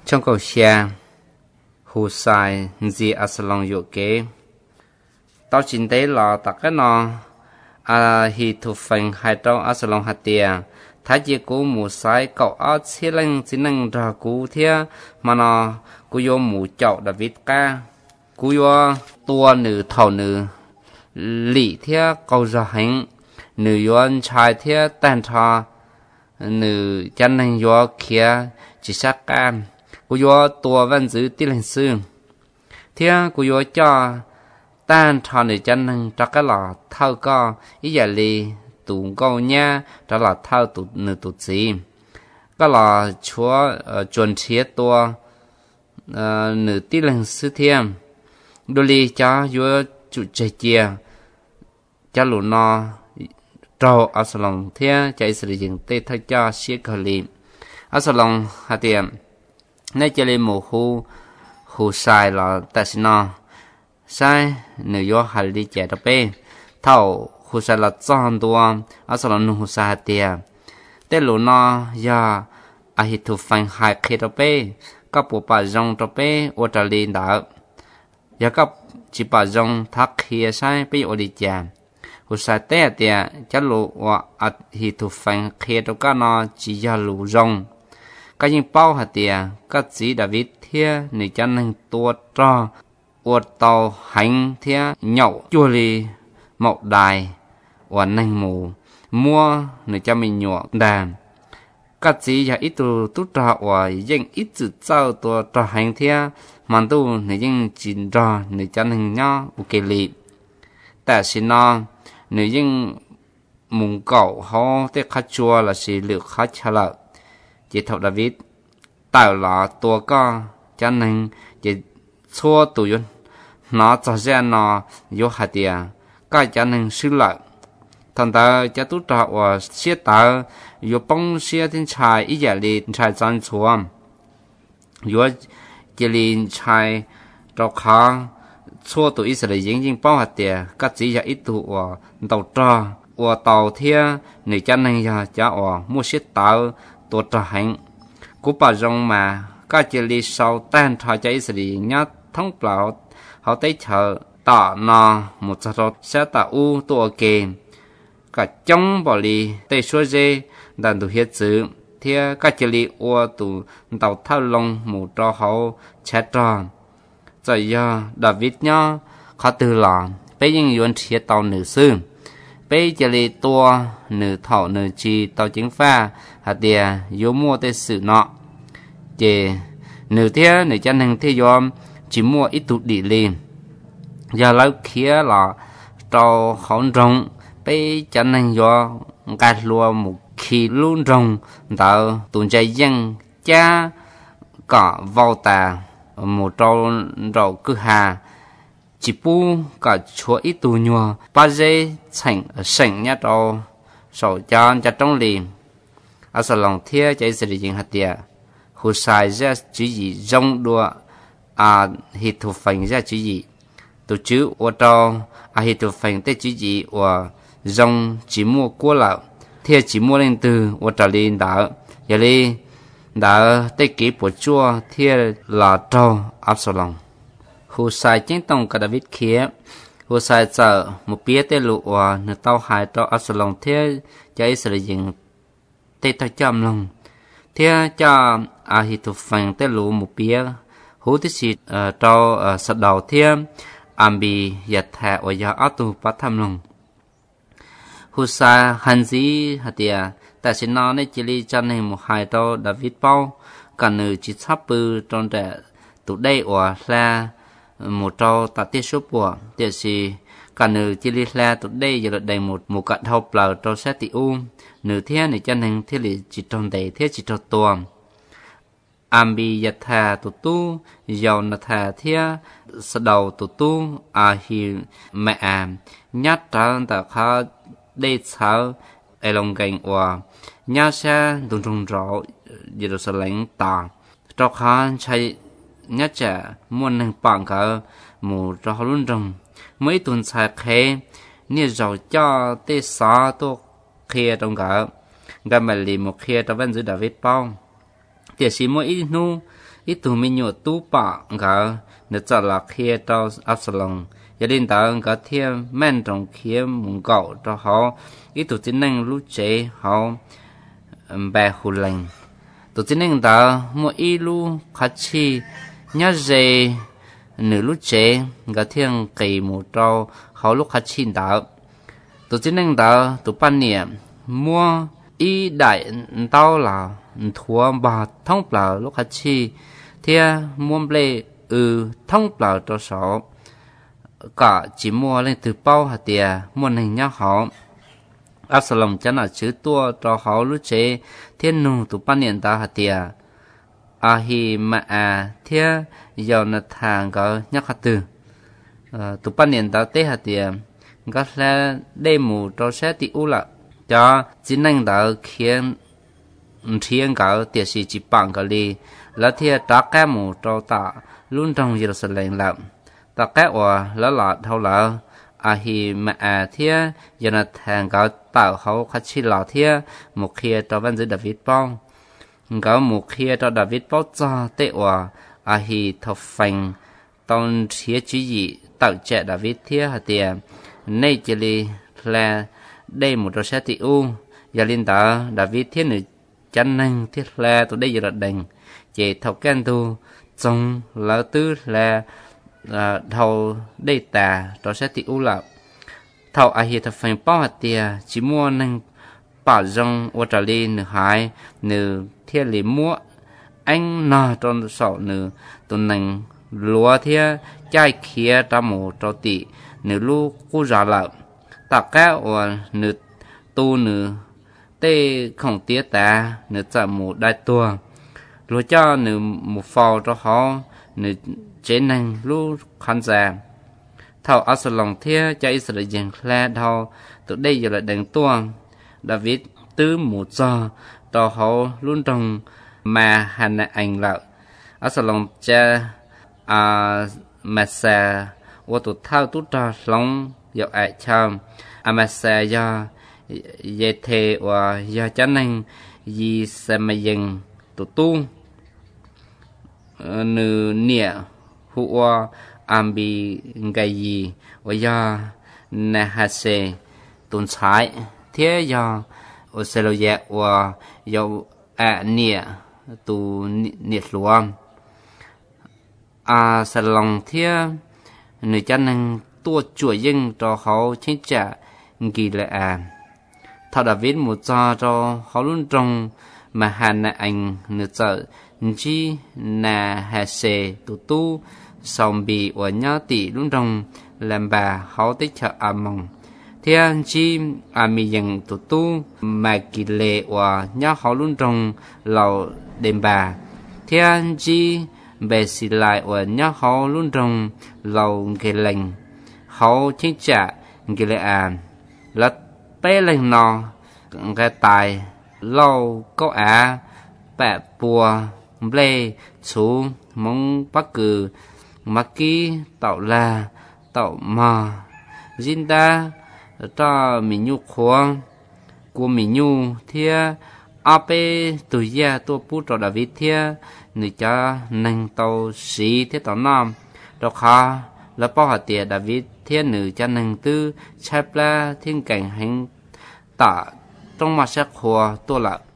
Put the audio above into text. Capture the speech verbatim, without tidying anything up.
trong câu xe Husai gì Absalom dụ kế tao chính tế là tất cái nó à hi thu phần hai trong Absalom hạt tiền thái chỉ cú mù sai cậu áo xí lên chỉ năng ra cú thia mà nó cú vô mù chậu David ca cú vô tua nữ thầu nữ lì thia câu ra hành nữ yon trai thia tan thọ nữ chân năng vô kia chỉ sắc cam cú vô tua văn giữ tí lên xương thia cú vô cho tan thọ nữ chân năng cho cái lọ thâu co ý giờ lì tụ câu nha đó là thao tụ nữ tụ gì đó là chúa chuẩn thiết tua nữ tí lần sư thiêm đôi li cho vua chủ chế chia cho lũ nó trâu Absalom thia chạy sử dụng tê thay cho siết khởi lì Absalom hạt tiệm nay chơi lên một khu khu sai là tại sao nó sai nữ vua hạt đi chạy đó bê thầu Husai là chọn tua, Absalom nu Husai tia. Thế lúc nó ya Ahithophel hai khi đó pe, các bộ bà rong đó pe, ở trả lên đó. Ya các chỉ bà rong thắc kia sai pe ở đi chạm. Husai té tia, chắc lúc ở Ahithophel khi đó các nó chỉ ya lù rong. Các những bao hạt tia, các chỉ David thia, nữ chân năng tua cho, ở tàu hành thia nhậu chua li một đài. Và nành mù mua người cho mình nhọ đàn các gì ya ít tu tu trà và dân ít tự造tu trà hành thia mà tu người dân chỉ trà người cho nành nhau ok lì tại sao nó người dân mùng cậu họ tới khát chua là sự lựa khát trả lợi chỉ thầu David tạo là tua co cho nành chỉ xua tụi dân nó cho ra nó vô hạt tiền cái cho nành sư lợi thằng ta cho tụt trọ và xe tàu vô bông xe trên trái ý giả li trái chân chuông vô chỉ li trái trọ khó xua tụi Israel dính dính bao hạt tiền các chỉ giả ít tụ và tàu trọ và tàu thia người chân này giờ cho và mua xe tàu tụt trọ hành cú bà rong mà các chỉ li sau tan thọ cho Israel nhát thông bảo họ tới chờ tỏ nò một số xe tàu u tụ kề cả trong bảo lì tây xua dê đàn tụ hiết chữ thia các chỉ li ô tụ tàu thao long mù trò hậu chết tròn rồi giờ David nhá khó từ lò bây giờ yuan thiết tàu nữ sư bây chỉ li tua nữ thọ nữ chi tàu chính pha hạt địa yếu mua tây sự nọ chỉ nữ thia nữ chân hàng thia yom chỉ mua ít tụ đi lên giờ lâu kia là trâu hỗn rộng bây cho nên do gạt lúa một khi luôn rồng tạo tụi trái dân cha cả vào tà một trâu rau cứ hà chỉ bu cả chúa ít tụi nhua ba dê thành sành nhá trâu sầu cho cho trong liền ở sau lòng thia chạy sự kiện hạt địa Husai ra chữ gì rong đua à hít thu phành ra chữ gì tụi chữ ở trâu à hít thu phành tới chữ gì và dòng chỉ mua cua lợn, theo chỉ mua lên từ ở trở lên đảo, giờ đi đảo tới kỹ bộ chua theo là trâu Absalom. Husai chiến tông cả David kia, Husai sợ một bia tới lụa và nửa tàu hai trâu Absalom theo cho Israel dừng tới tao chậm lòng, theo cho Ahithophel tới lụa một bia, hú tới xịt trâu sạt đầu theo Ambi giật thẻ ở giờ Atu bắt tham lòng. Husai hành gì hạt địa, tại sao nó này chỉ li cho nên một hai trâu David bao, cả nữ chỉ sắp bự trong trẻ tụ đây ở là một trâu tạ tiết số của, tiệt gì cả nữ chỉ li là tụ đây giờ đầy một một cạnh thâu bờ trâu sát tị u, nữ thế này cho nên thế li chỉ trong đầy thế chỉ trong tuồng. Ambi giật thà tụ tu, giàu nà thà thế, sau đầu tụ tu, à hi mẹ à, nhát trắng tạ khá đây sao ai lòng gành và nhà xe tung tung rõ Jerusalem ta trong khán chạy nhà trẻ muốn nâng bằng cả một trò luôn rồng mấy tuần sai khé như giàu cho tê xá tô kia trong cả gần mà lì một kia trong văn giữ David bao tiệt sĩ mỗi ít nu ít tụ mình nhọ tu bạ cả nửa giờ là kia cho Absalom gia đình ta cả thêm men trong kia muốn cậu cho họ ít tụ chính năng lúc chế họ bè hù lành tụ chính năng ta mua ít lu khách chi nhớ gì nửa lúc chế cả thêm kỳ một trâu họ lúc khách chi ta tụ chính năng ta tụ ban niệm mua ý đại tao là thua bà thông bảo lúc khách chi thia mua ble ừ thông bảo cho số cả chỉ mua lên từ bao hạt tiền mua hình nhau họ Absalom chẳng là chữ tua cho họ lúc chế thiên nụ tụ ban niệm ta hạt tiền à hi mà à thia giờ nó thang có nhắc hạt từ tụ ban niệm ta tế hạt tiền có là đây mù cho sẽ tị u là cho chính năng đạo khiến thiên cáo tiệt sĩ chỉ bằng cái li là thiệt trả cái mù cho ta luôn trong Jerusalem làm ta cái hòa là là thâu là à hi mà à thiệt giờ là thằng cáo tạo hậu khách chi lọ thiệt một khi cho văn giới David bong cáo một khi cho David bong cho tệ hòa à hi thọ phanh tôn thiệt chỉ gì tạo trẻ David thiệt hạt tiền nay chỉ li là đây một trò xe tị u giờ linh ta David thiết nữ chân năng thiết là tụi đây giờ là đành chỉ thầu can tu trong lão tư là thầu đây ta trò xe tị u là thầu ai hiện thật phải bao hạt tiền chỉ mua năng bảo rong ô trà li nữ hái nữ thiết lý mua anh nọ trong sọ nữ tụi năng lúa thiết chai kia ra một trò tị nữ lu cu giả lợn tất cả và nữ tu nữ tê không tiếc ta nữ chạm một đại tua lúa cho nữ một phò cho họ nữ chế năng lu khán giả thầu Absalom thia cho Israel dân khe thầu từ đây giờ là đằng tua David tứ một cho cho họ luôn trong mà hành ảnh lợi Absalom cha à mà xa và tụt thao tụt ra lòng dạo ai chăm Amasa do ye thề và do chán năng yi samayen tụ tu nữ nia hua ambi gayi và do nahase tuần trái thế do oseloye và do a nia tu niết luam a salong thế nữ chán năng tua chuỗi dân cho họ chính trả kỳ lệ à thao David một cho cho họ luôn trong mà hàn anh nửa sợ chỉ là hà sề tụ tu xong bị ở nhớ tỷ luôn trong làm bà họ tích trợ à mong thiên chi à mi dần tụ tu mà kỳ lệ và nhớ họ luôn trong lầu đêm bà thiên chi về xì lại và nhớ họ luôn trong lầu kỳ lành họ chính trả cái lệ à là bé lên nọ cái tài lâu có à bẹ bùa ble chú mong bắc cử mặc kí tạo là tạo mà zin ta cho mình nhu khoang của mình nhu thia áp từ gia tôi bút cho David thia người cha nâng tàu sĩ thế tàu nam đó khá là bao hạt tiền David thiên nữ cha nâng tư chép la thiên cảnh hành tạ trong mặt sắc hoa tôi là